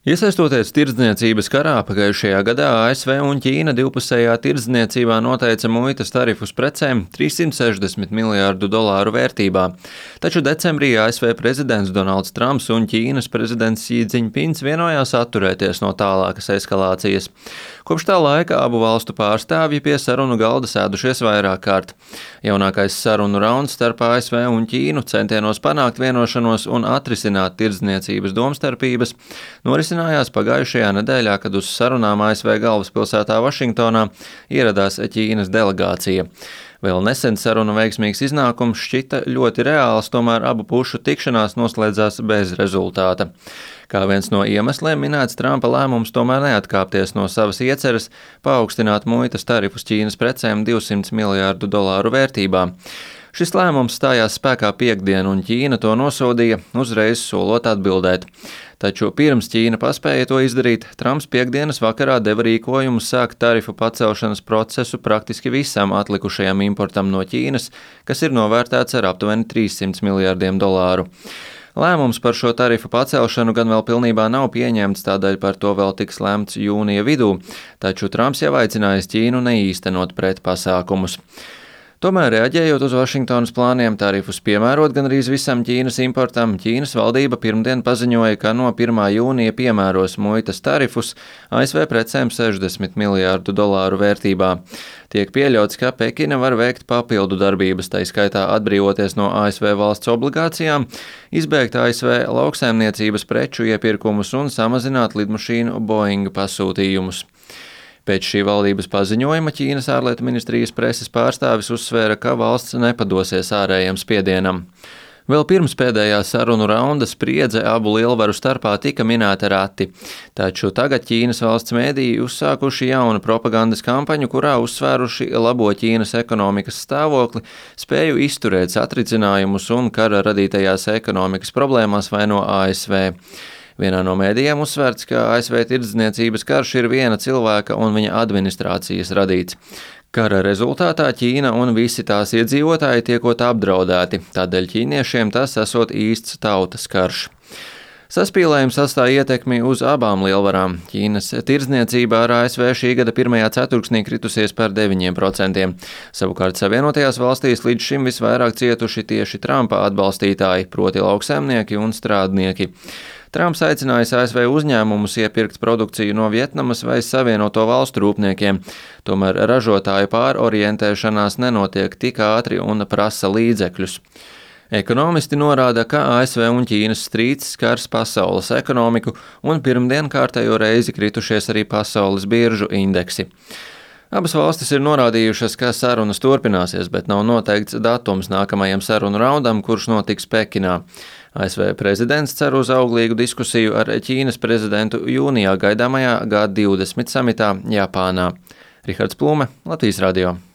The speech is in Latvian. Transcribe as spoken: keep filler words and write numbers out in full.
Iesaistoties tirdzniecības karā pagājušajā gadā, A S V un Ķīna divpusējā tirdzniecībā noteica muitas tarifus precēm trīssimt sešdesmit miljārdu dolāru vērtībā. Taču decembrī A S V prezidents Donalds Trumps un Ķīnas prezidents Xi Džiņpins vienojās atturēties no tālākas eskalācijas. Kopš tā laika abu valstu pārstāvji pie sarunu galda sēdušies vairāk kārt. Jaunākais sarunu rauns starp A S V un Ķīnu centienos panākt vienošanos un atrisināt tirdzniecības domstarpības norisinājās pagājušajā nedēļā, kad uz sarunām A S V galvaspilsētā Vašingtonā ieradās Ķīnas delegācija. Vēl nesen sarunu veiksmīgs iznākums šķita ļoti reāls, tomēr abu pušu tikšanās noslēdzās bez rezultāta. Kā viens no iemesliem minēts Trumpa lēmums tomēr neatkāpties no savas ieceres paaugstināt muitas tarifus Ķīnas precēm divsimt miljārdu dolāru vērtībā. Šis lēmums stājās spēkā piektdien, un Ķīna to nosodīja, uzreiz solot atbildēt. Taču pirms Ķīna paspēja to izdarīt, Trumps piekdienas vakarā deva rīkojumu sākt tarifu pacelšanas procesu praktiski visam atlikušajam importam no Ķīnas, kas ir novērtēts ar aptuveni trīssimt miljārdiem dolāru. Lēmums par šo tarifu pacelšanu gan vēl pilnībā nav pieņemts, tādēļ par to vēl tiks lemts jūnija vidū, taču Trumps jau aicinājis Ķīnu neīstenot pretpasākumus. Tomēr, reaģējot uz Vašingtonas plāniem tarifus piemērot gandrīz visam Ķīnas importam, Ķīnas valdība pirmdien paziņoja, ka no pirmā jūnija piemēros muitas tarifus A S V precēm sešdesmit miljārdu dolāru vērtībā. Tiek pieļauts, ka Pekina var veikt papildu darbības, tai skaitā atbrīvoties no A S V valsts obligācijām, izbēgt A S V lauksaimniecības preču iepirkumus un samazināt lidmašīnu Boeing pasūtījumus. Pēc šī valdības paziņojuma Ķīnas ārlietu ministrijas preses pārstāvis uzsvēra, ka valsts nepadosies ārējam spiedienam. Vēl pirms pēdējā sarunu raunda spriedze abu lielvaru starpā tika minēta reti, taču tagad Ķīnas valsts mēdīji uzsākuši jaunu propagandas kampaņu, kurā uzsvēruši labo Ķīnas ekonomikas stāvokli, spēju izturēt satricinājumus un kara radītajās ekonomikas problēmās vaino A S V. Vienā no mēdījiem uzsvērts, ka A S V tirdzniecības karš ir viena cilvēka un viņa administrācijas radīts. Kara rezultātā Ķīna un visi tās iedzīvotāji tiekot apdraudēti, tādēļ ķīniešiem tas esot īsts tautas karš. Saspīlējums atstāja ietekmi uz abām lielvarām. Ķīnas tirdzniecība ar A S V šī gada pirmajā ceturksnī kritusies par deviņiem procentiem. Savukārt Savienotajās valstīs līdz šim visvairāk cietuši tieši Trumpa atbalstītāji, proti lauksaimnieki un strādnieki. Trumps aicinājis A S V uzņēmumus iepirkt produkciju no Vietnamas vai Savienoto valstu rūpniekiem, tomēr ražotāju pārorientēšanās nenotiek tik ātri un prasa līdzekļus. Ekonomisti norāda, ka A S V un Ķīnas strīds skars pasaules ekonomiku un pirmdien kārtējo reizi kritušies arī pasaules biržu indeksi. Abas valstis ir norādījušas, ka sarunas turpināsies, bet nav noteikts datums nākamajam sarunu raundam, kurš notiks Pekinā. A S V prezidents cer uz auglīgu diskusiju ar Ķīnas prezidentu jūnijā gaidāmajā G divdesmit samitā Japānā. Rihards Plūme, Latvijas radio.